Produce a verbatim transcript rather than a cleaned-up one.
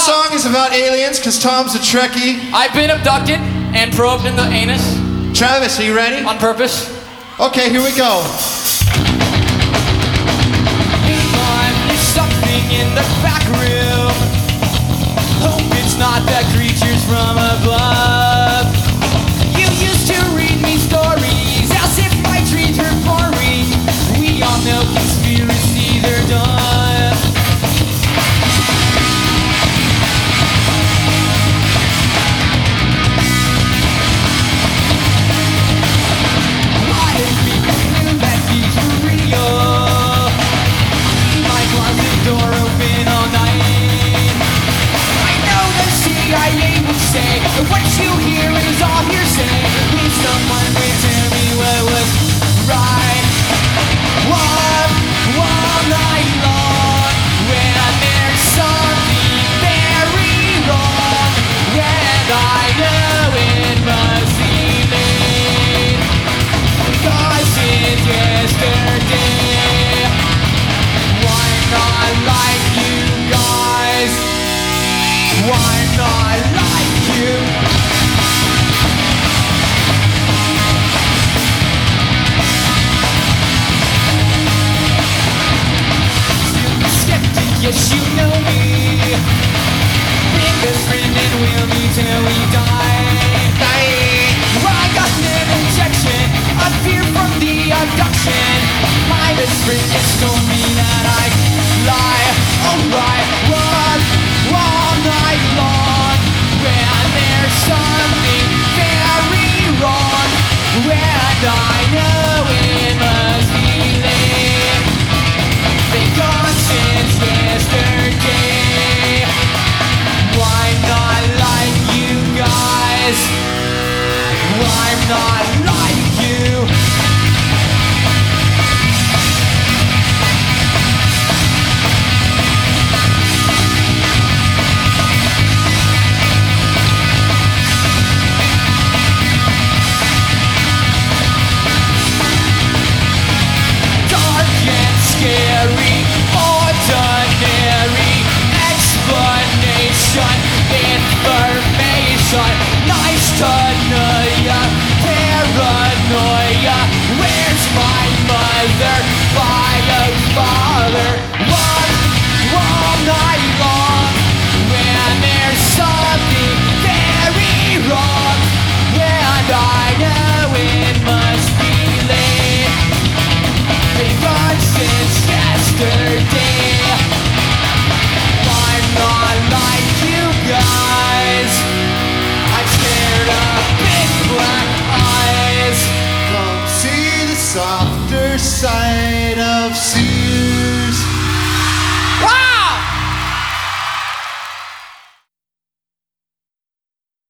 This song is about aliens because Tom's a Trekkie. I've been abducted and probed in the anus. Travis, are you ready? On purpose. Okay, here we go. There's something in the back room. Hope it's not the creatures from above. You used to read me stories as if my dreams were boring. We all know conspiracies are done. I didn't think that these were real. My closet door open all night. I know the C I A would say what you hear is all hearsay. Please someone will tell me what was right. One, one night long, when there's something very wrong, and I know it must be late, 'cause it's yesterday. Why not like you guys? Why not like you? Skeptic, yes you know me. Biggest friend and we'll be till we die. I got an injection of fear from the abduction. My best friend just told me that I lie. Alright, one, one night long, when there's something very wrong, and I know it must be late, because since yesterday. Why not like you guys? Why not like you? Dark and scary, ordinary explanation, information, nice to know ya, paranoia. Where's my mother, father, father? One, one night long, when there's something very wrong, and I know it must be late, because since yesterday. I'm not like you guys. I'm scared of big black eyes. Come see the softer side of Sears. Ah!